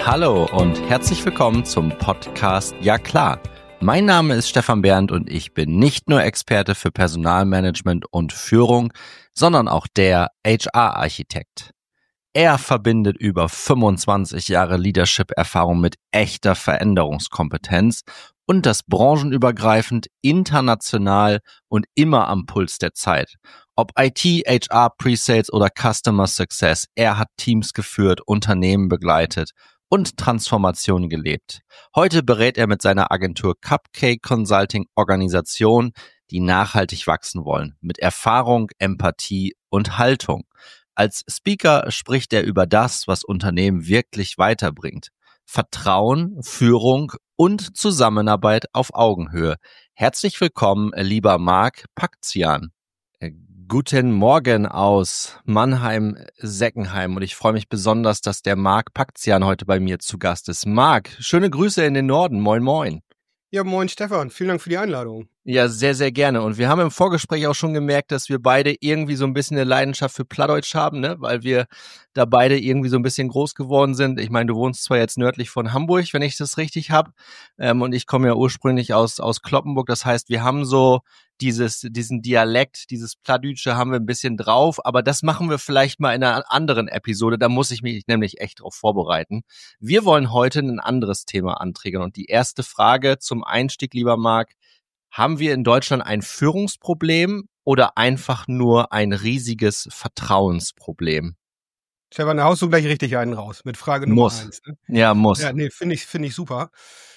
Hallo und herzlich willkommen zum Podcast Ja klar. Mein Name ist Stefan Bernd und ich bin nicht nur Experte für Personalmanagement und Führung, sondern auch der HR-Architekt. Er verbindet über 25 Jahre Leadership-Erfahrung mit echter Veränderungskompetenz und das branchenübergreifend, international und immer am Puls der Zeit. Ob IT, HR, Pre-Sales oder Customer Success, er hat Teams geführt, Unternehmen begleitet und Transformation gelebt. Heute berät er mit seiner Agentur Cupcake Consulting Organisationen, die nachhaltig wachsen wollen, mit Erfahrung, Empathie und Haltung. Als Speaker spricht er über das, was Unternehmen wirklich weiterbringt. Vertrauen, Führung und Zusammenarbeit auf Augenhöhe. Herzlich willkommen, lieber Marc Pakzian. Guten Morgen aus Mannheim-Seckenheim und ich freue mich besonders, dass der Marc Pakzian heute bei mir zu Gast ist. Marc, schöne Grüße in den Norden. Moin, moin. Ja, moin Stefan. Vielen Dank für die Einladung. Ja, sehr, sehr gerne. Und wir haben im Vorgespräch auch schon gemerkt, dass wir beide irgendwie so ein bisschen eine Leidenschaft für Plattdeutsch haben, ne? Weil wir da beide irgendwie so ein bisschen groß geworden sind. Ich meine, du wohnst zwar jetzt nördlich von Hamburg, wenn ich das richtig habe, und ich komme ja ursprünglich aus Cloppenburg. Das heißt, wir haben so diesen Dialekt, dieses Plattdeutsche haben wir ein bisschen drauf, aber das machen wir vielleicht mal in einer anderen Episode. Da muss ich mich nämlich echt drauf vorbereiten. Wir wollen heute ein anderes Thema anträgern und die erste Frage zum Einstieg, lieber Marc: Haben wir in Deutschland ein Führungsproblem oder einfach nur ein riesiges Vertrauensproblem? Stefan, da haust du gleich richtig einen raus mit Frage Nummer 1. Ne? Ja, muss. Ja, nee, finde ich super.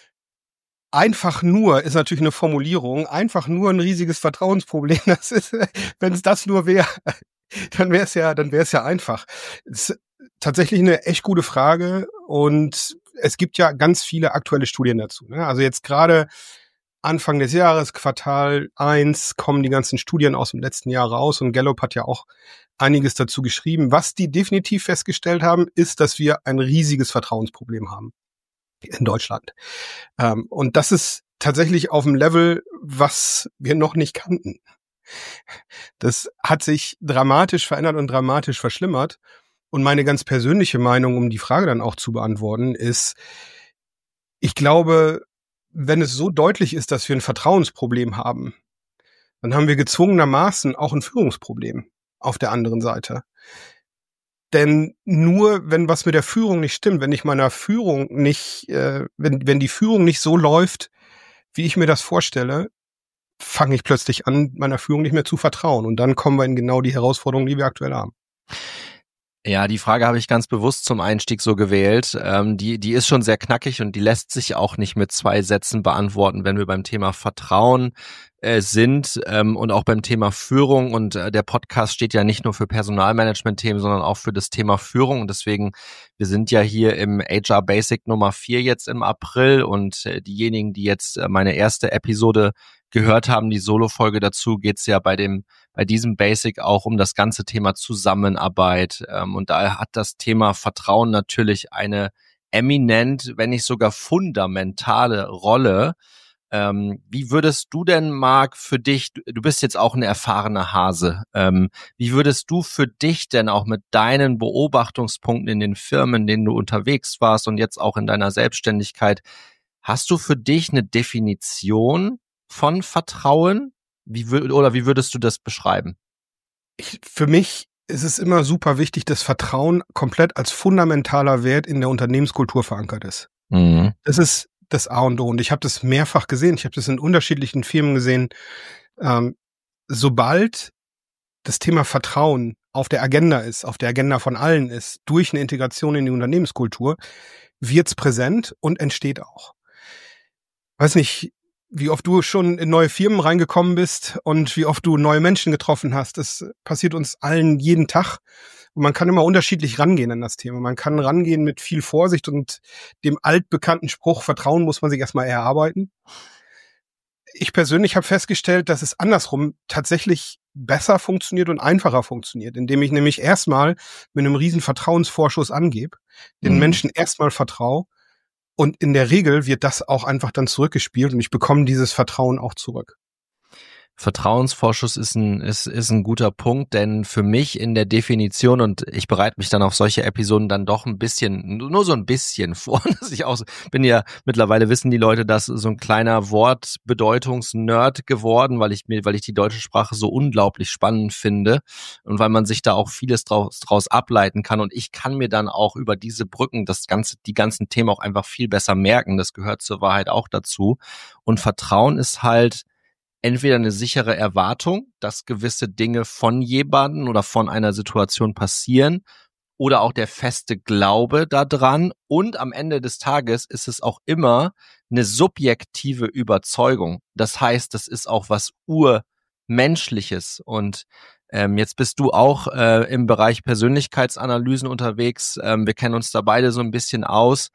Einfach nur ist natürlich eine Formulierung. Einfach nur ein riesiges Vertrauensproblem. Das ist, wenn es das nur wäre, dann wäre es ja einfach. Das ist tatsächlich eine echt gute Frage und es gibt ja ganz viele aktuelle Studien dazu. Ne? Also jetzt gerade Anfang des Jahres, Quartal 1, kommen die ganzen Studien aus dem letzten Jahr raus und Gallup hat ja auch einiges dazu geschrieben. Was die definitiv festgestellt haben, ist, dass wir ein riesiges Vertrauensproblem haben in Deutschland. Und das ist tatsächlich auf dem Level, was wir noch nicht kannten. Das hat sich dramatisch verändert und dramatisch verschlimmert. Und meine ganz persönliche Meinung, um die Frage dann auch zu beantworten, ist, ich glaube, wenn es so deutlich ist, dass wir ein Vertrauensproblem haben, dann haben wir gezwungenermaßen auch ein Führungsproblem auf der anderen Seite. Denn nur wenn was mit der Führung nicht stimmt, wenn ich meiner Führung nicht, wenn die Führung nicht so läuft, wie ich mir das vorstelle, fange ich plötzlich an, meiner Führung nicht mehr zu vertrauen. Und dann kommen wir in genau die Herausforderungen, die wir aktuell haben. Ja, die Frage habe ich ganz bewusst zum Einstieg so gewählt. Die ist schon sehr knackig und die lässt sich auch nicht mit 2 Sätzen beantworten, wenn wir beim Thema Vertrauen sind und auch beim Thema Führung. Und der Podcast steht ja nicht nur für Personalmanagement-Themen, sondern auch für das Thema Führung. Und deswegen, wir sind ja hier im HR Basic Nummer 4 jetzt im April und diejenigen, die jetzt meine erste Episode gehört haben, die Solo-Folge dazu, geht's ja bei diesem Basic auch um das ganze Thema Zusammenarbeit. Und da hat das Thema Vertrauen natürlich eine eminent, wenn nicht sogar fundamentale Rolle. Wie würdest du denn, Marc, für dich, du bist jetzt auch ein erfahrener Hase, wie würdest du für dich denn auch mit deinen Beobachtungspunkten in den Firmen, in denen du unterwegs warst und jetzt auch in deiner Selbstständigkeit, hast du für dich eine Definition von Vertrauen? Wie würdest du das beschreiben? Für mich ist es immer super wichtig, dass Vertrauen komplett als fundamentaler Wert in der Unternehmenskultur verankert ist. Mhm. Das ist das A und O. Und ich habe das mehrfach gesehen. Ich habe das in unterschiedlichen Firmen gesehen. Sobald das Thema Vertrauen auf der Agenda ist, auf der Agenda von allen ist, durch eine Integration in die Unternehmenskultur, wird's präsent und entsteht auch. Weiß nicht, wie oft du schon in neue Firmen reingekommen bist und wie oft du neue Menschen getroffen hast. Das passiert uns allen jeden Tag. Und man kann immer unterschiedlich rangehen an das Thema. Man kann rangehen mit viel Vorsicht und dem altbekannten Spruch, Vertrauen muss man sich erstmal erarbeiten. Ich persönlich habe festgestellt, dass es andersrum tatsächlich besser funktioniert und einfacher funktioniert, indem ich nämlich erstmal mit einem riesen Vertrauensvorschuss angebe, den Menschen erstmal vertraue. Und in der Regel wird das auch einfach dann zurückgespielt und ich bekomme dieses Vertrauen auch zurück. Vertrauensvorschuss ist ein guter Punkt, denn für mich in der Definition, und ich bereite mich dann auf solche Episoden dann doch nur so ein bisschen vor, dass ich auch bin ja, mittlerweile wissen die Leute, dass so ein kleiner Wortbedeutungsnerd geworden, weil ich die deutsche Sprache so unglaublich spannend finde und weil man sich da auch vieles draus ableiten kann, und ich kann mir dann auch über diese Brücken die ganzen Themen auch einfach viel besser merken. Das gehört zur Wahrheit auch dazu. Und Vertrauen ist halt entweder eine sichere Erwartung, dass gewisse Dinge von jemandem oder von einer Situation passieren, oder auch der feste Glaube daran. Und am Ende des Tages ist es auch immer eine subjektive Überzeugung. Das heißt, das ist auch was Urmenschliches. Und jetzt bist du auch im Bereich Persönlichkeitsanalysen unterwegs. Wir kennen uns da beide so ein bisschen aus.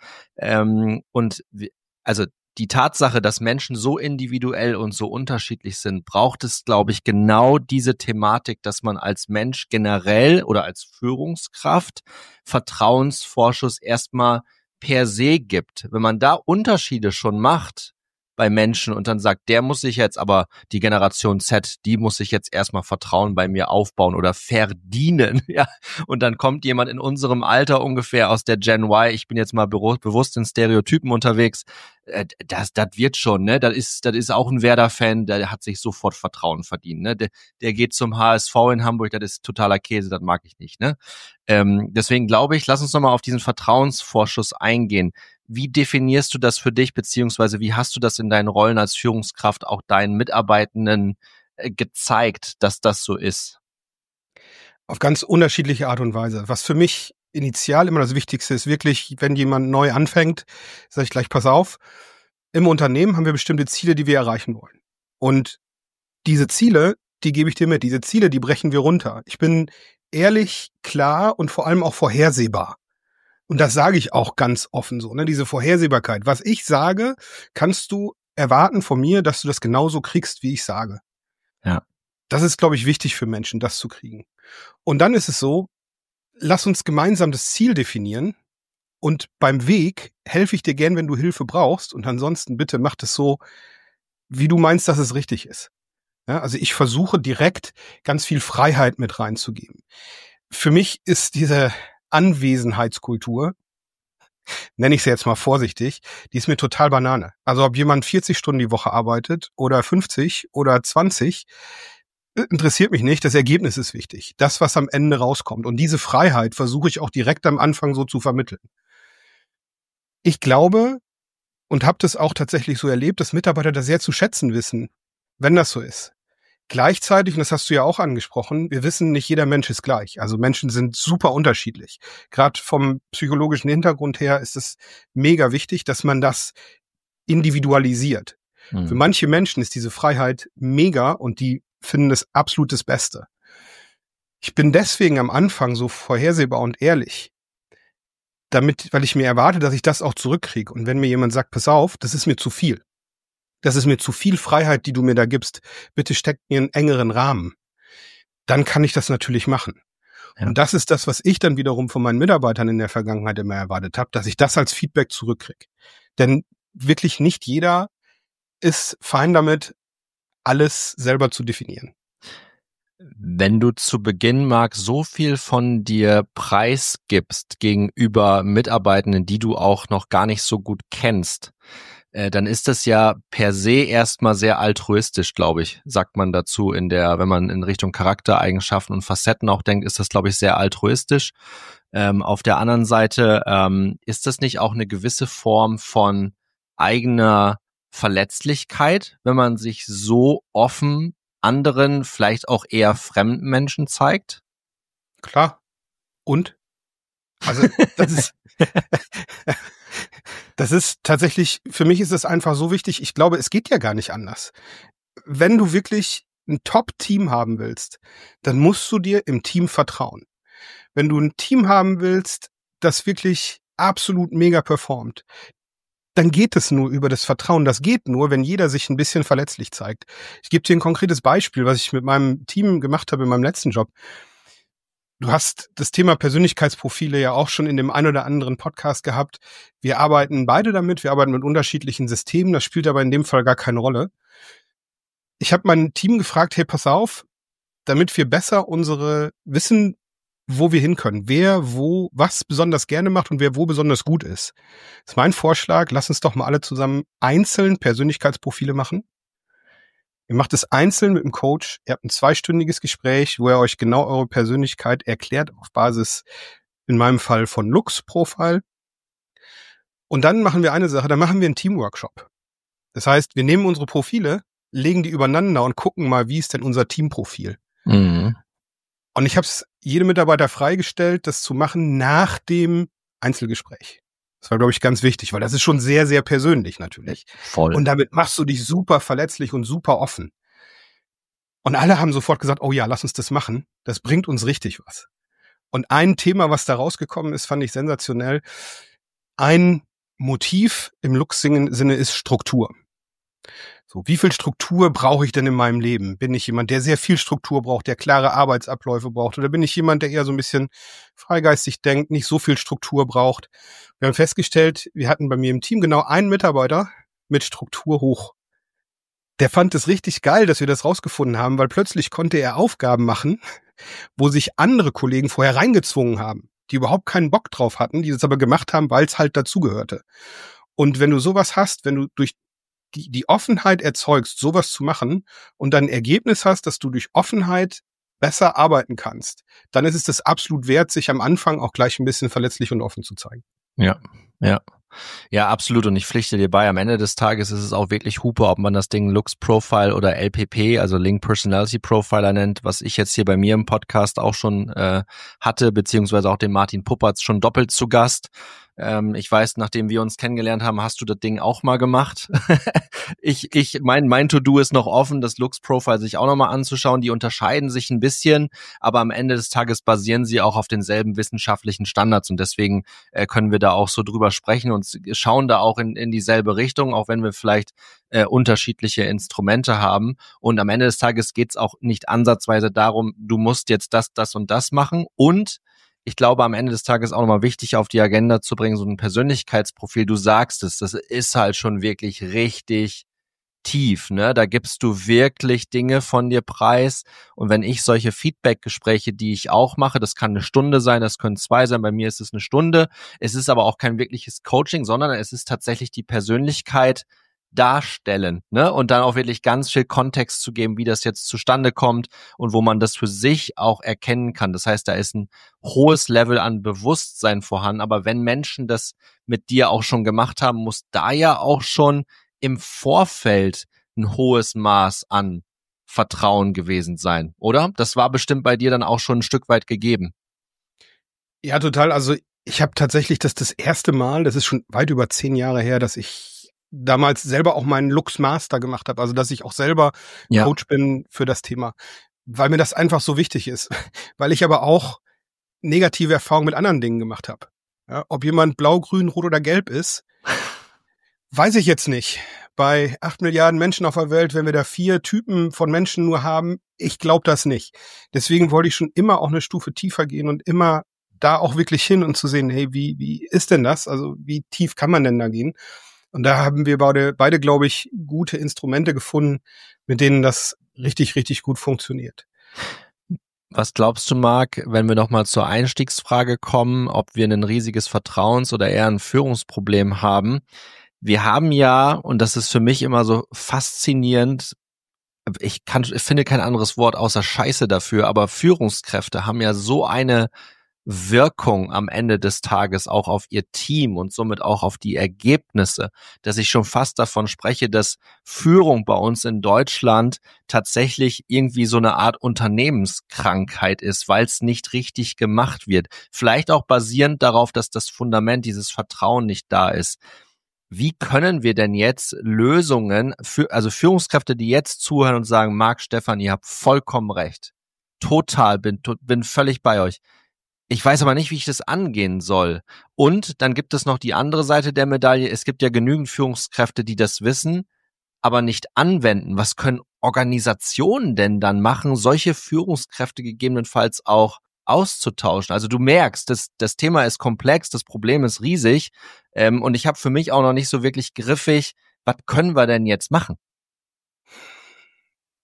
Also die Tatsache, dass Menschen so individuell und so unterschiedlich sind, braucht es, glaube ich, genau diese Thematik, dass man als Mensch generell oder als Führungskraft Vertrauensvorschuss erstmal per se gibt. Wenn man da Unterschiede schon macht bei Menschen und dann sagt, der muss sich jetzt aber, die Generation Z, die muss sich jetzt erstmal Vertrauen bei mir aufbauen oder verdienen, ja. Und dann kommt jemand in unserem Alter ungefähr aus der Gen Y, ich bin jetzt mal bewusst in Stereotypen unterwegs, das wird schon, ne? Das ist auch ein Werder-Fan, der hat sich sofort Vertrauen verdient, ne? Der geht zum HSV in Hamburg, das ist totaler Käse, das mag ich nicht, ne? Deswegen glaube ich, lass uns nochmal auf diesen Vertrauensvorschuss eingehen. Wie definierst du das für dich, beziehungsweise wie hast du das in deinen Rollen als Führungskraft auch deinen Mitarbeitenden gezeigt, dass das so ist? Auf ganz unterschiedliche Art und Weise. Was für mich initial immer das Wichtigste ist, wirklich, wenn jemand neu anfängt, sage ich gleich, pass auf, im Unternehmen haben wir bestimmte Ziele, die wir erreichen wollen. Und diese Ziele, die gebe ich dir mit. Diese Ziele, die brechen wir runter. Ich bin ehrlich, klar und vor allem auch vorhersehbar. Und das sage ich auch ganz offen so, ne? Diese Vorhersehbarkeit. Was ich sage, kannst du erwarten von mir, dass du das genauso kriegst, wie ich sage. Ja. Das ist, glaube ich, wichtig für Menschen, das zu kriegen. Und dann ist es so, lass uns gemeinsam das Ziel definieren und beim Weg helfe ich dir gern, wenn du Hilfe brauchst, und ansonsten bitte mach das so, wie du meinst, dass es richtig ist. Ja, also ich versuche direkt ganz viel Freiheit mit reinzugeben. Für mich ist diese Anwesenheitskultur, nenne ich sie jetzt mal vorsichtig, die ist mir total Banane. Also ob jemand 40 Stunden die Woche arbeitet oder 50 oder 20, interessiert mich nicht. Das Ergebnis ist wichtig. Das, was am Ende rauskommt. Und diese Freiheit versuche ich auch direkt am Anfang so zu vermitteln. Ich glaube und habe das auch tatsächlich so erlebt, dass Mitarbeiter das sehr zu schätzen wissen, wenn das so ist. Gleichzeitig, und das hast du ja auch angesprochen, wir wissen, nicht jeder Mensch ist gleich. Also Menschen sind super unterschiedlich. Gerade vom psychologischen Hintergrund her ist es mega wichtig, dass man das individualisiert. Für manche Menschen ist diese Freiheit mega und die finden es absolut das Beste. Ich bin deswegen am Anfang so vorhersehbar und ehrlich, weil ich mir erwarte, dass ich das auch zurückkriege. Und wenn mir jemand sagt, pass auf, das ist mir zu viel. Das ist mir zu viel Freiheit, die du mir da gibst. Bitte steck mir einen engeren Rahmen. Dann kann ich das natürlich machen. Ja. Und das ist das, was ich dann wiederum von meinen Mitarbeitern in der Vergangenheit immer erwartet habe, dass ich das als Feedback zurückkriege. Denn wirklich nicht jeder ist fein damit, alles selber zu definieren. Wenn du zu Beginn, Marc, so viel von dir preisgibst gegenüber Mitarbeitenden, die du auch noch gar nicht so gut kennst, dann ist das ja per se erstmal sehr altruistisch, glaube ich, sagt man dazu wenn man in Richtung Charaktereigenschaften und Facetten auch denkt, ist das, glaube ich, sehr altruistisch. Auf der anderen Seite ist das nicht auch eine gewisse Form von eigener Verletzlichkeit, wenn man sich so offen anderen, vielleicht auch eher fremden Menschen zeigt? Klar. Und? Also, das ist tatsächlich, für mich ist es einfach so wichtig, ich glaube, es geht ja gar nicht anders. Wenn du wirklich ein Top-Team haben willst, dann musst du dir im Team vertrauen. Wenn du ein Team haben willst, das wirklich absolut mega performt, dann geht es nur über das Vertrauen. Das geht nur, wenn jeder sich ein bisschen verletzlich zeigt. Ich gebe dir ein konkretes Beispiel, was ich mit meinem Team gemacht habe in meinem letzten Job. Du hast das Thema Persönlichkeitsprofile ja auch schon in dem ein oder anderen Podcast gehabt. Wir arbeiten beide damit, wir arbeiten mit unterschiedlichen Systemen, das spielt aber in dem Fall gar keine Rolle. ich habe mein Team gefragt, hey, pass auf, damit wir besser wissen, wo wir hin können, wer wo was besonders gerne macht und wer wo besonders gut ist. Das ist mein Vorschlag, lass uns doch mal alle zusammen einzeln Persönlichkeitsprofile machen. Ihr macht es einzeln mit dem Coach, ihr habt ein 2-stündiges Gespräch, wo er euch genau eure Persönlichkeit erklärt auf Basis, in meinem Fall von Lux-Profile. Und dann machen wir eine Sache, dann machen wir einen Teamworkshop. Das heißt, wir nehmen unsere Profile, legen die übereinander und gucken mal, wie ist denn unser Teamprofil. Mhm. Und ich habe es jedem Mitarbeiter freigestellt, das zu machen nach dem Einzelgespräch. Das war, glaube ich, ganz wichtig, weil das ist schon sehr, sehr persönlich natürlich. Voll. Und damit machst du dich super verletzlich und super offen. Und alle haben sofort gesagt, oh ja, lass uns das machen. Das bringt uns richtig was. Und ein Thema, was da rausgekommen ist, fand ich sensationell. Ein Motiv im Lux-Sinne ist Struktur. So, wie viel Struktur brauche ich denn in meinem Leben? Bin ich jemand, der sehr viel Struktur braucht, der klare Arbeitsabläufe braucht? Oder bin ich jemand, der eher so ein bisschen freigeistig denkt, nicht so viel Struktur braucht? Wir haben festgestellt, wir hatten bei mir im Team genau einen Mitarbeiter mit Struktur hoch. Der fand es richtig geil, dass wir das rausgefunden haben, weil plötzlich konnte er Aufgaben machen, wo sich andere Kollegen vorher reingezwungen haben, die überhaupt keinen Bock drauf hatten, die das aber gemacht haben, weil es halt dazugehörte. Und wenn du sowas hast, wenn du durch die Offenheit erzeugst, sowas zu machen und dann ein Ergebnis hast, dass du durch Offenheit besser arbeiten kannst, dann ist es das absolut wert, sich am Anfang auch gleich ein bisschen verletzlich und offen zu zeigen. Ja, ja. Ja, absolut. Und ich pflichte dir bei, am Ende des Tages ist es auch wirklich Hupe, ob man das Ding Lux Profile oder LPP, also Link Personality Profiler nennt, was ich jetzt hier bei mir im Podcast auch schon hatte, beziehungsweise auch den Martin Puppertz schon doppelt zu Gast. Ich weiß, nachdem wir uns kennengelernt haben, hast du das Ding auch mal gemacht. Mein To-Do ist noch offen, das Lux Profile sich auch nochmal anzuschauen. Die unterscheiden sich ein bisschen, aber am Ende des Tages basieren sie auch auf denselben wissenschaftlichen Standards und deswegen können wir da auch so drüber sprechen und schauen da auch in dieselbe Richtung, auch wenn wir vielleicht unterschiedliche Instrumente haben. Und am Ende des Tages geht's auch nicht ansatzweise darum, du musst jetzt das und das machen. Und ich glaube, am Ende des Tages auch nochmal wichtig auf die Agenda zu bringen, so ein Persönlichkeitsprofil, du sagst es, das ist halt schon wirklich richtig tief, ne? Da gibst du wirklich Dinge von dir preis. Und wenn ich solche Feedback-Gespräche, die ich auch mache, das kann 1 Stunde sein, das können 2 sein, bei mir ist es 1 Stunde. Es ist aber auch kein wirkliches Coaching, sondern es ist tatsächlich die Persönlichkeit darstellen, ne? Und dann auch wirklich ganz viel Kontext zu geben, wie das jetzt zustande kommt und wo man das für sich auch erkennen kann. Das heißt, da ist ein hohes Level an Bewusstsein vorhanden. Aber wenn Menschen das mit dir auch schon gemacht haben, muss da ja auch schon im Vorfeld ein hohes Maß an Vertrauen gewesen sein, oder? Das war bestimmt bei dir dann auch schon ein Stück weit gegeben. Ja, total. Also ich habe tatsächlich das erste Mal, das ist schon weit über 10 Jahre her, dass ich damals selber auch meinen Lux Master gemacht habe. Also dass ich auch selber Coach bin für das Thema, weil mir das einfach so wichtig ist. Weil ich aber auch negative Erfahrungen mit anderen Dingen gemacht habe. Ja, ob jemand blau, grün, rot oder gelb ist, weiß ich jetzt nicht. Bei 8 Milliarden Menschen auf der Welt, wenn wir da 4 Typen von Menschen nur haben, ich glaube das nicht. Deswegen wollte ich schon immer auch eine Stufe tiefer gehen und immer da auch wirklich hin und zu sehen, hey, wie ist denn das? Also wie tief kann man denn da gehen? Und da haben wir beide, glaube ich, gute Instrumente gefunden, mit denen das richtig, richtig gut funktioniert. Was glaubst du, Marc, wenn wir nochmal zur Einstiegsfrage kommen, ob wir ein riesiges Vertrauens- oder eher ein Führungsproblem haben? Wir haben ja, und das ist für mich immer so faszinierend, ich finde kein anderes Wort außer Scheiße dafür, aber Führungskräfte haben ja so eine Wirkung am Ende des Tages auch auf ihr Team und somit auch auf die Ergebnisse, dass ich schon fast davon spreche, dass Führung bei uns in Deutschland tatsächlich irgendwie so eine Art Unternehmenskrankheit ist, weil es nicht richtig gemacht wird. Vielleicht auch basierend darauf, dass das Fundament, dieses Vertrauen nicht da ist. Wie können wir denn jetzt Lösungen also Führungskräfte, die jetzt zuhören und sagen, Marc, Stefan, ihr habt vollkommen recht. Total, bin völlig bei euch. Ich weiß aber nicht, wie ich das angehen soll. Und dann gibt es noch die andere Seite der Medaille. Es gibt ja genügend Führungskräfte, die das wissen, aber nicht anwenden. Was können Organisationen denn dann machen, solche Führungskräfte gegebenenfalls auch auszutauschen? Also du merkst, das Thema ist komplex, das Problem ist riesig und ich habe für mich auch noch nicht so wirklich griffig, was können wir denn jetzt machen?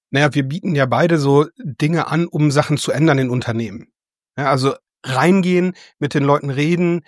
Naja, wir bieten ja beide so Dinge an, um Sachen zu ändern in Unternehmen. Ja, also reingehen, mit den Leuten reden,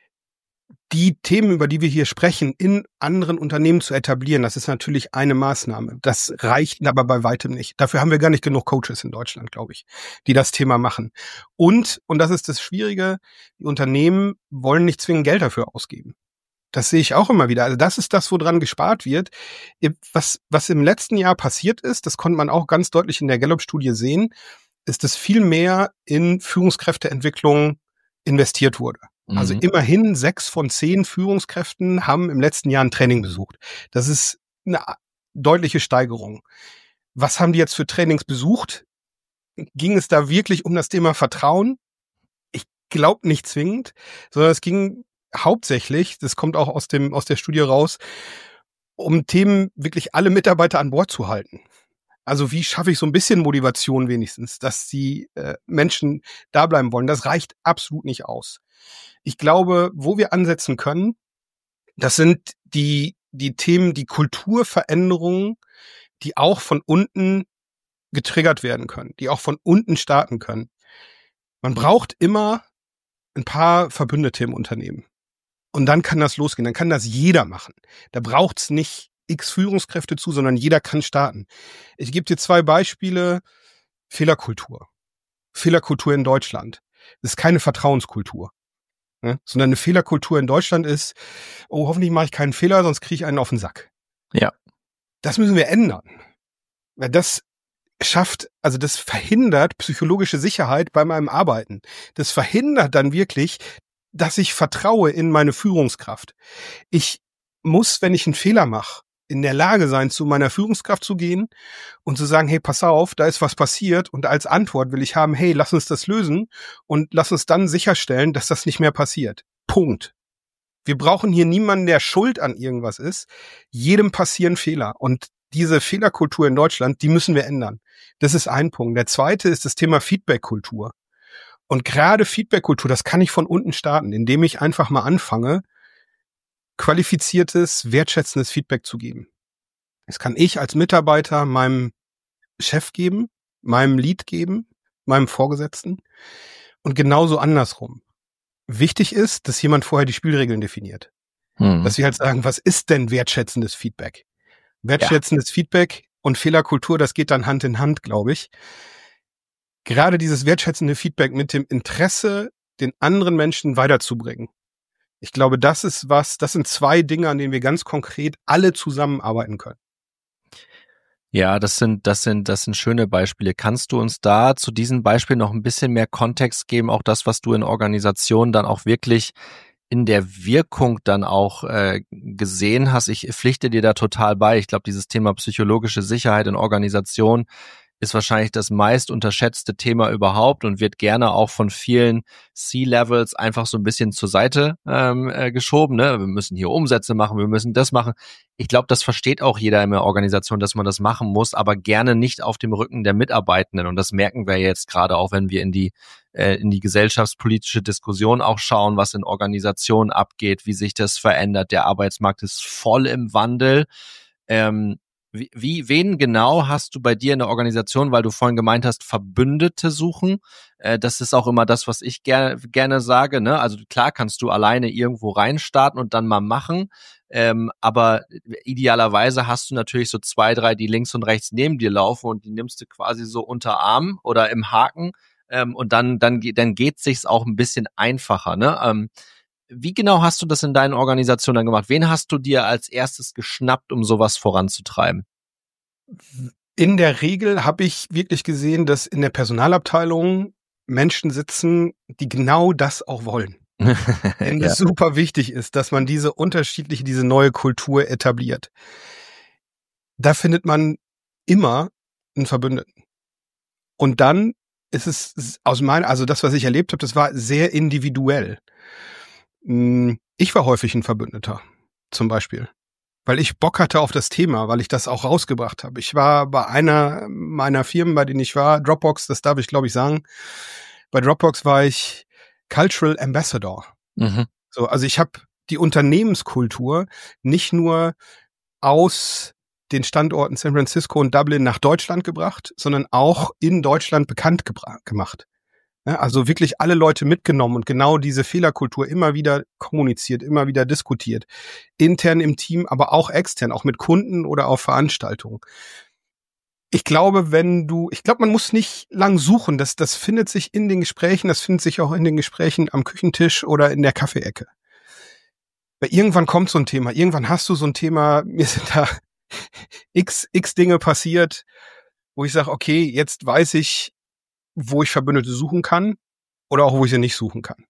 die Themen, über die wir hier sprechen, in anderen Unternehmen zu etablieren, das ist natürlich eine Maßnahme. Das reicht aber bei weitem nicht. Dafür haben wir gar nicht genug Coaches in Deutschland, glaube ich, die das Thema machen. Und das ist das Schwierige, die Unternehmen wollen nicht zwingend Geld dafür ausgeben. Das sehe ich auch immer wieder. Also das ist das, woran gespart wird. Was im letzten Jahr passiert ist, das konnte man auch ganz deutlich in der Gallup-Studie sehen, ist, dass viel mehr in Führungskräfteentwicklung investiert wurde. Also immerhin 6 von 10 Führungskräften haben im letzten Jahr ein Training besucht. Das ist eine deutliche Steigerung. Was haben die jetzt für Trainings besucht? Ging es da wirklich um das Thema Vertrauen? Ich glaube nicht zwingend, sondern es ging hauptsächlich, das kommt auch aus der Studie raus, um Themen wirklich alle Mitarbeiter an Bord zu halten. Also wie schaffe ich so ein bisschen Motivation wenigstens, dass die Menschen da bleiben wollen? Das reicht absolut nicht aus. Ich glaube, wo wir ansetzen können, das sind die Themen, die Kulturveränderungen, die auch von unten getriggert werden können, die auch von unten starten können. Man braucht immer ein paar Verbündete im Unternehmen. Und dann kann das losgehen, dann kann das jeder machen. Da braucht's nicht x Führungskräfte zu, sondern jeder kann starten. Ich gebe dir 2 Beispiele. Fehlerkultur. Fehlerkultur in Deutschland. Das ist keine Vertrauenskultur. Ne? Sondern eine Fehlerkultur in Deutschland ist, oh, hoffentlich mache ich keinen Fehler, sonst kriege ich einen auf den Sack. Ja. Das müssen wir ändern. Weil das das verhindert psychologische Sicherheit bei meinem Arbeiten. Das verhindert dann wirklich, dass ich vertraue in meine Führungskraft. Ich muss, wenn ich einen Fehler mache, in der Lage sein, zu meiner Führungskraft zu gehen und zu sagen, hey, pass auf, da ist was passiert und als Antwort will ich haben, hey, lass uns das lösen und lass uns dann sicherstellen, dass das nicht mehr passiert. Punkt. Wir brauchen hier niemanden, der schuld an irgendwas ist. Jedem passieren Fehler und diese Fehlerkultur in Deutschland, die müssen wir ändern. Das ist ein Punkt. Der zweite ist das Thema Feedback-Kultur. Und gerade Feedback-Kultur, das kann ich von unten starten, indem ich einfach mal anfange, qualifiziertes, wertschätzendes Feedback zu geben. Das kann ich als Mitarbeiter meinem Chef geben, meinem Lead geben, meinem Vorgesetzten und genauso andersrum. Wichtig ist, dass jemand vorher die Spielregeln definiert. Dass wir halt sagen, was ist denn wertschätzendes Feedback? Wertschätzendes Feedback und Fehlerkultur, das geht dann Hand in Hand, glaube ich. Gerade dieses wertschätzende Feedback mit dem Interesse, den anderen Menschen weiterzubringen. Ich glaube, das sind 2 Dinge, an denen wir ganz konkret alle zusammenarbeiten können. Ja, das sind schöne Beispiele. Kannst du uns da zu diesen Beispielen noch ein bisschen mehr Kontext geben? Auch das, was du in Organisationen dann auch wirklich in der Wirkung dann auch gesehen hast. Ich pflichte dir da total bei. Ich glaube, dieses Thema psychologische Sicherheit in Organisationen ist wahrscheinlich das meist unterschätzte Thema überhaupt und wird gerne auch von vielen C-Levels einfach so ein bisschen zur Seite geschoben. Ne? Wir müssen hier Umsätze machen, wir müssen das machen. Ich glaube, das versteht auch jeder in der Organisation, dass man das machen muss, aber gerne nicht auf dem Rücken der Mitarbeitenden. Und das merken wir jetzt gerade auch, wenn wir in die gesellschaftspolitische Diskussion auch schauen, was in Organisationen abgeht, wie sich das verändert. Der Arbeitsmarkt ist voll im Wandel. Wen genau hast du bei dir in der Organisation, weil du vorhin gemeint hast, Verbündete suchen? Das ist auch immer das, was ich gerne sage. Ne? Also klar kannst du alleine irgendwo reinstarten und dann mal machen, aber idealerweise hast du natürlich so 2, 3, die links und rechts neben dir laufen und die nimmst du quasi so unter Arm oder im Haken und dann geht sich's auch ein bisschen einfacher. Ne? Wie genau hast du das in deinen Organisationen dann gemacht? Wen hast du dir als erstes geschnappt, um sowas voranzutreiben? In der Regel habe ich wirklich gesehen, dass in der Personalabteilung Menschen sitzen, die genau das auch wollen. Denn es super wichtig ist, dass man diese neue Kultur etabliert. Da findet man immer einen Verbündeten. Und dann ist es also das, was ich erlebt habe, das war sehr individuell. Ich war häufig ein Verbündeter, zum Beispiel. Weil ich Bock hatte auf das Thema, weil ich das auch rausgebracht habe. Ich war bei einer meiner Firmen, bei denen ich war, Dropbox, das darf ich glaube ich sagen. Bei Dropbox war ich Cultural Ambassador. So, also ich habe die Unternehmenskultur nicht nur aus den Standorten San Francisco und Dublin nach Deutschland gebracht, sondern auch in Deutschland bekannt gemacht. Ja, also wirklich alle Leute mitgenommen und genau diese Fehlerkultur immer wieder kommuniziert, immer wieder diskutiert. Intern im Team, aber auch extern, auch mit Kunden oder auf Veranstaltungen. Ich glaube, man muss nicht lang suchen. Das findet sich in den Gesprächen, das findet sich auch in den Gesprächen am Küchentisch oder in der Kaffeeecke. Weil irgendwann kommt so ein Thema, irgendwann hast du so ein Thema, mir sind da x Dinge passiert, wo ich sage, okay, jetzt weiß ich, wo ich Verbündete suchen kann oder auch wo ich sie nicht suchen kann.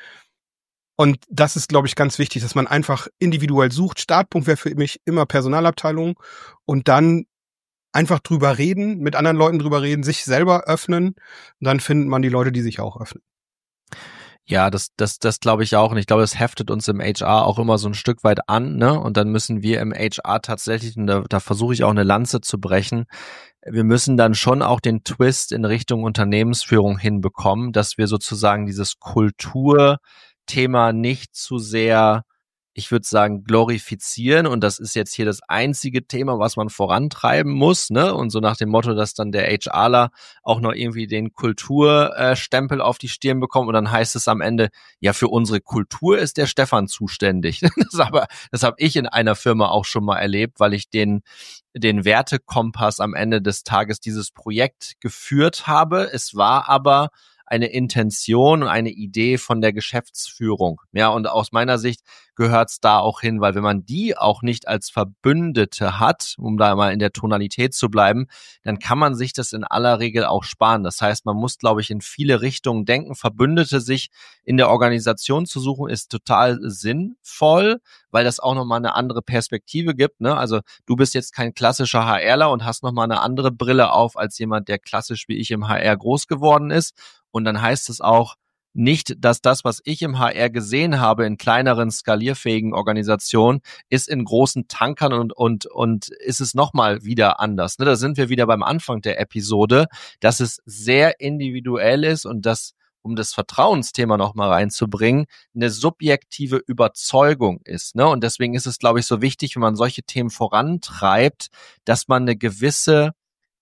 Und das ist, glaube ich, ganz wichtig, dass man einfach individuell sucht. Startpunkt wäre für mich immer Personalabteilung und dann einfach drüber reden, mit anderen Leuten drüber reden, sich selber öffnen und dann findet man die Leute, die sich auch öffnen. Ja, das glaube ich auch. Und ich glaube, das heftet uns im HR auch immer so ein Stück weit an, ne? Und dann müssen wir im HR tatsächlich, und da versuche ich auch eine Lanze zu brechen, wir müssen dann schon auch den Twist in Richtung Unternehmensführung hinbekommen, dass wir sozusagen dieses Kulturthema nicht zu sehr, ich würde sagen, glorifizieren, und das ist jetzt hier das einzige Thema, was man vorantreiben muss, ne? Und so nach dem Motto, dass dann der HRler auch noch irgendwie den Kulturstempel auf die Stirn bekommt und dann heißt es am Ende, ja, für unsere Kultur ist der Stefan zuständig. Das habe ich in einer Firma auch schon mal erlebt, weil ich den Wertekompass am Ende des Tages dieses Projekt geführt habe. Es war aber eine Intention und eine Idee von der Geschäftsführung. Ja, und aus meiner Sicht gehört's da auch hin, weil wenn man die auch nicht als Verbündete hat, um da mal in der Tonalität zu bleiben, dann kann man sich das in aller Regel auch sparen. Das heißt, man muss, glaube ich, in viele Richtungen denken. Verbündete sich in der Organisation zu suchen, ist total sinnvoll, weil das auch nochmal eine andere Perspektive gibt, ne? Also du bist jetzt kein klassischer HRler und hast nochmal eine andere Brille auf als jemand, der klassisch wie ich im HR groß geworden ist. Und dann heißt es auch nicht, dass das, was ich im HR gesehen habe in kleineren, skalierfähigen Organisationen, ist in großen Tankern und ist es nochmal wieder anders. Ne? Da sind wir wieder beim Anfang der Episode, dass es sehr individuell ist und dass, um das Vertrauensthema nochmal reinzubringen, eine subjektive Überzeugung ist. Ne? Und deswegen ist es, glaube ich, so wichtig, wenn man solche Themen vorantreibt, dass man eine gewisse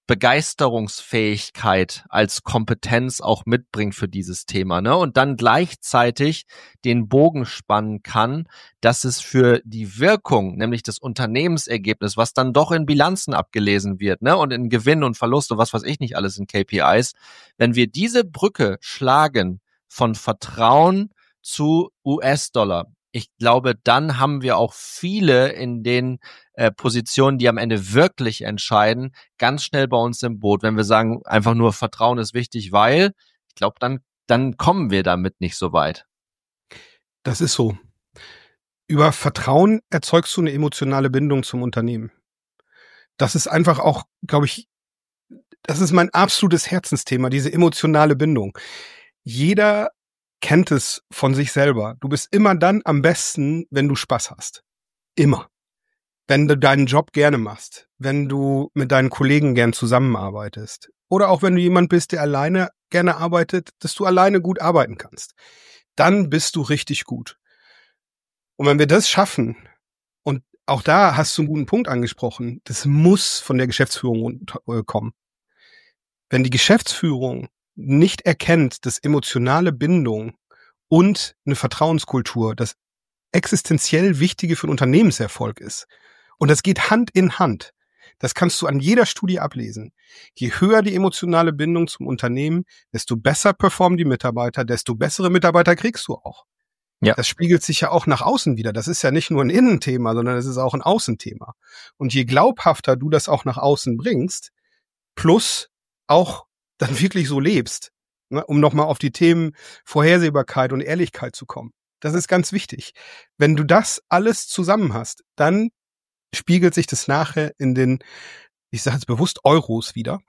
Begeisterungsfähigkeit als Kompetenz auch mitbringt für dieses Thema, ne? Und dann gleichzeitig den Bogen spannen kann, dass es für die Wirkung, nämlich das Unternehmensergebnis, was dann doch in Bilanzen abgelesen wird, ne? Und in Gewinn und Verlust und was weiß ich nicht alles in KPIs, wenn wir diese Brücke schlagen von Vertrauen zu US-Dollar, ich glaube, dann haben wir auch viele in den Positionen, die am Ende wirklich entscheiden, ganz schnell bei uns im Boot. Wenn wir sagen, einfach nur Vertrauen ist wichtig, weil, ich glaube, dann kommen wir damit nicht so weit. Das ist so. Über Vertrauen erzeugst du eine emotionale Bindung zum Unternehmen. Das ist einfach auch, glaube ich, das ist mein absolutes Herzensthema, diese emotionale Bindung. Jeder kennt es von sich selber. Du bist immer dann am besten, wenn du Spaß hast. Immer. Wenn du deinen Job gerne machst, wenn du mit deinen Kollegen gern zusammenarbeitest oder auch wenn du jemand bist, der alleine gerne arbeitet, dass du alleine gut arbeiten kannst, dann bist du richtig gut. Und wenn wir das schaffen, und auch da hast du einen guten Punkt angesprochen, das muss von der Geschäftsführung kommen. Wenn die Geschäftsführung nicht erkennt, dass emotionale Bindung und eine Vertrauenskultur das existenziell Wichtige für einen Unternehmenserfolg ist, und das geht Hand in Hand. Das kannst du an jeder Studie ablesen. Je höher die emotionale Bindung zum Unternehmen, desto besser performen die Mitarbeiter, desto bessere Mitarbeiter kriegst du auch. Ja. Das spiegelt sich ja auch nach außen wieder. Das ist ja nicht nur ein Innenthema, sondern es ist auch ein Außenthema. Und je glaubhafter du das auch nach außen bringst, plus auch dann wirklich so lebst, ne, um nochmal auf die Themen Vorhersehbarkeit und Ehrlichkeit zu kommen. Das ist ganz wichtig. Wenn du das alles zusammen hast, dann spiegelt sich das nachher in den, ich sage jetzt bewusst, Euros wieder.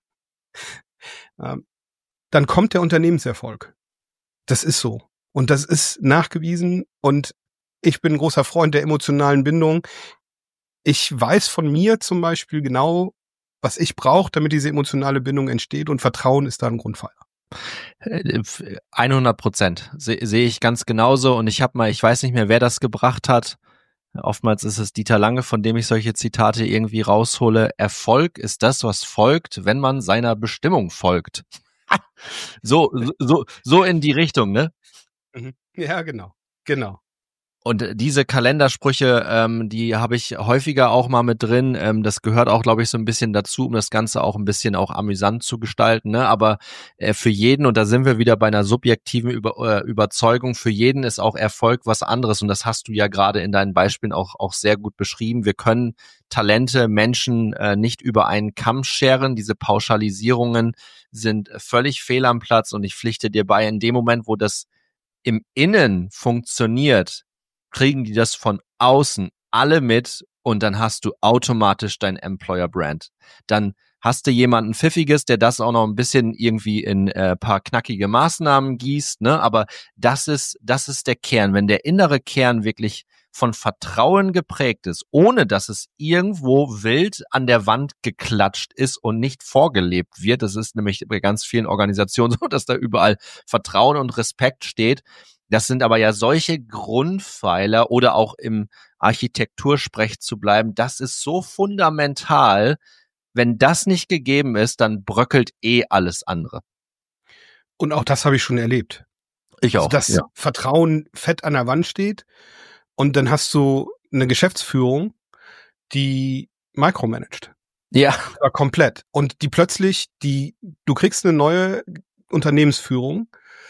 Dann kommt der Unternehmenserfolg. Das ist so. Und das ist nachgewiesen. Und ich bin ein großer Freund der emotionalen Bindung. Ich weiß von mir zum Beispiel genau, was ich brauche, damit diese emotionale Bindung entsteht. Und Vertrauen ist da ein Grundpfeiler. 100%. Sehe ich ganz genauso. Und ich weiß nicht mehr, wer das gebracht hat. Oftmals ist es Dieter Lange, von dem ich solche Zitate irgendwie raushole. Erfolg ist das, was folgt, wenn man seiner Bestimmung folgt. So in die Richtung, ne? Ja, genau. Und diese Kalendersprüche, die habe ich häufiger auch mal mit drin. Das gehört auch, glaube ich, so ein bisschen dazu, um das Ganze auch ein bisschen auch amüsant zu gestalten. Ne? Aber für jeden, und da sind wir wieder bei einer subjektiven Überzeugung, für jeden ist auch Erfolg was anderes. Und das hast du ja gerade in deinen Beispielen auch sehr gut beschrieben. Wir können Talente, Menschen nicht über einen Kamm scheren. Diese Pauschalisierungen sind völlig fehl am Platz. Und ich pflichte dir bei, in dem Moment, wo das im Innen funktioniert, kriegen die das von außen alle mit und dann hast du automatisch dein Employer-Brand. Dann hast du jemanden Pfiffiges, der das auch noch ein bisschen irgendwie in paar knackige Maßnahmen gießt, ne? Aber das ist der Kern. Wenn der innere Kern wirklich von Vertrauen geprägt ist, ohne dass es irgendwo wild an der Wand geklatscht ist und nicht vorgelebt wird. Das ist nämlich bei ganz vielen Organisationen so, dass da überall Vertrauen und Respekt steht. Das sind aber ja solche Grundpfeiler oder auch im Architektursprech zu bleiben. Das ist so fundamental. Wenn das nicht gegeben ist, dann bröckelt alles andere. Und auch das habe ich schon erlebt. Ich auch. Dass Vertrauen fett an der Wand steht und dann hast du eine Geschäftsführung, die micromanagt. Ja. Aber komplett. Und die plötzlich, du kriegst eine neue Unternehmensführung,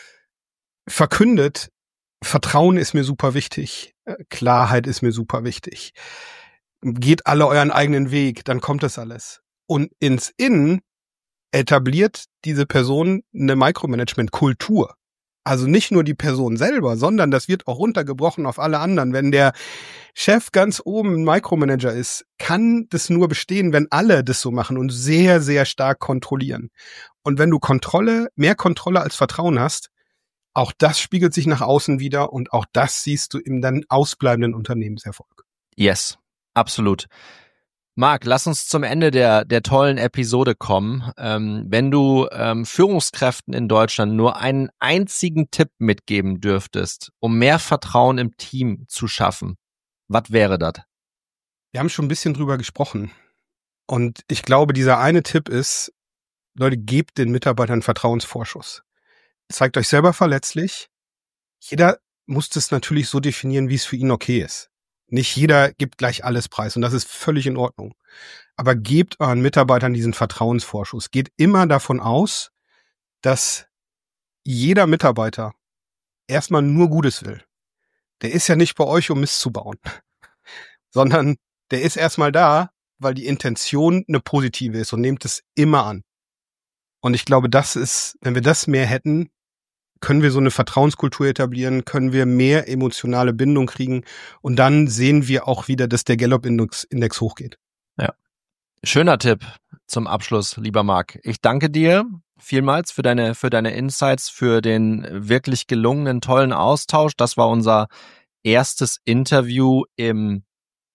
verkündet, Vertrauen ist mir super wichtig, Klarheit ist mir super wichtig. Geht alle euren eigenen Weg, dann kommt das alles. Und ins Innen etabliert diese Person eine Micromanagement-Kultur. Also nicht nur die Person selber, sondern das wird auch runtergebrochen auf alle anderen. Wenn der Chef ganz oben ein Micromanager ist, kann das nur bestehen, wenn alle das so machen und sehr, sehr stark kontrollieren. Und wenn du mehr Kontrolle als Vertrauen hast, auch das spiegelt sich nach außen wieder und auch das siehst du im dann ausbleibenden Unternehmenserfolg. Yes, absolut. Marc, lass uns zum Ende der tollen Episode kommen. Wenn du Führungskräften in Deutschland nur einen einzigen Tipp mitgeben dürftest, um mehr Vertrauen im Team zu schaffen, was wäre das? Wir haben schon ein bisschen drüber gesprochen. Und ich glaube, dieser eine Tipp ist, Leute, gebt den Mitarbeitern Vertrauensvorschuss. Zeigt euch selber verletzlich. Jeder muss das natürlich so definieren, wie es für ihn okay ist. Nicht jeder gibt gleich alles preis und das ist völlig in Ordnung. Aber gebt euren Mitarbeitern diesen Vertrauensvorschuss. Geht immer davon aus, dass jeder Mitarbeiter erstmal nur Gutes will. Der ist ja nicht bei euch, um Mist zu bauen, sondern der ist erstmal da, weil die Intention eine positive ist und nehmt es immer an. Und ich glaube, das ist, wenn wir das mehr hätten, können wir so eine Vertrauenskultur etablieren, können wir mehr emotionale Bindung kriegen und dann sehen wir auch wieder, dass der Gallup-Index hochgeht. Ja, schöner Tipp zum Abschluss, lieber Marc. Ich danke dir vielmals für deine Insights, für den wirklich gelungenen, tollen Austausch. Das war unser erstes Interview im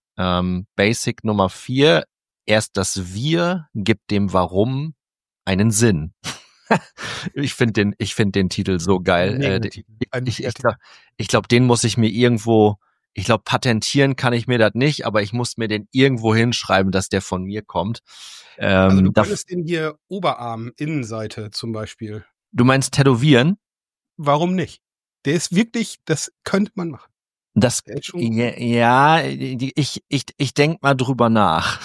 Basic Nummer 4. Erst das Wir gibt dem Warum einen Sinn. Ich finde den Titel so geil. Ich glaube, den muss ich mir irgendwo, patentieren kann ich mir das nicht, aber ich muss mir den irgendwo hinschreiben, dass der von mir kommt. Also du könntest den hier Oberarm, Innenseite zum Beispiel. Du meinst tätowieren? Warum nicht? Der ist wirklich, das könnte man machen. Ja, ich denk mal drüber nach.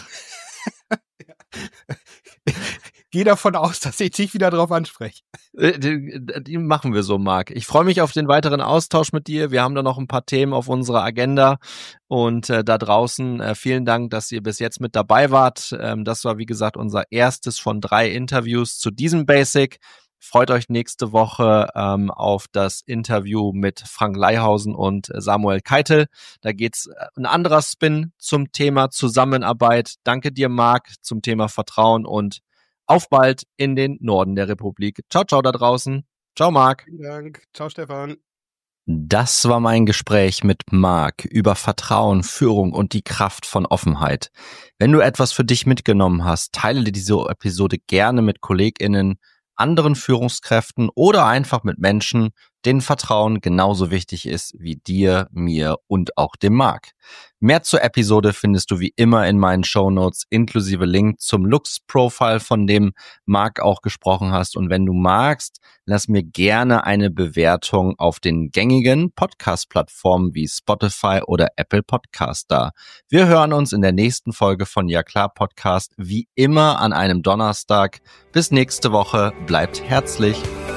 Geh davon aus, dass ich dich wieder drauf anspreche. Die machen wir so, Marc. Ich freue mich auf den weiteren Austausch mit dir. Wir haben da noch ein paar Themen auf unserer Agenda. Und da draußen vielen Dank, dass ihr bis jetzt mit dabei wart. Das war, wie gesagt, unser erstes von 3 Interviews zu diesem Basic. Freut euch nächste Woche auf das Interview mit Frank Leihausen und Samuel Keitel. Da geht's ein anderer Spin zum Thema Zusammenarbeit. Danke dir, Marc, zum Thema Vertrauen und auf bald in den Norden der Republik. Ciao, ciao da draußen. Ciao, Marc. Vielen Dank. Ciao, Stefan. Das war mein Gespräch mit Marc über Vertrauen, Führung und die Kraft von Offenheit. Wenn du etwas für dich mitgenommen hast, teile diese Episode gerne mit KollegInnen, anderen Führungskräften oder einfach mit Menschen, denen Vertrauen genauso wichtig ist wie dir, mir und auch dem Marc. Mehr zur Episode findest du wie immer in meinen Shownotes inklusive Link zum Lux-Profile, von dem Marc auch gesprochen hast. Und wenn du magst, lass mir gerne eine Bewertung auf den gängigen Podcast-Plattformen wie Spotify oder Apple Podcast da. Wir hören uns in der nächsten Folge von Ja klar Podcast wie immer an einem Donnerstag. Bis nächste Woche, bleibt herzlich.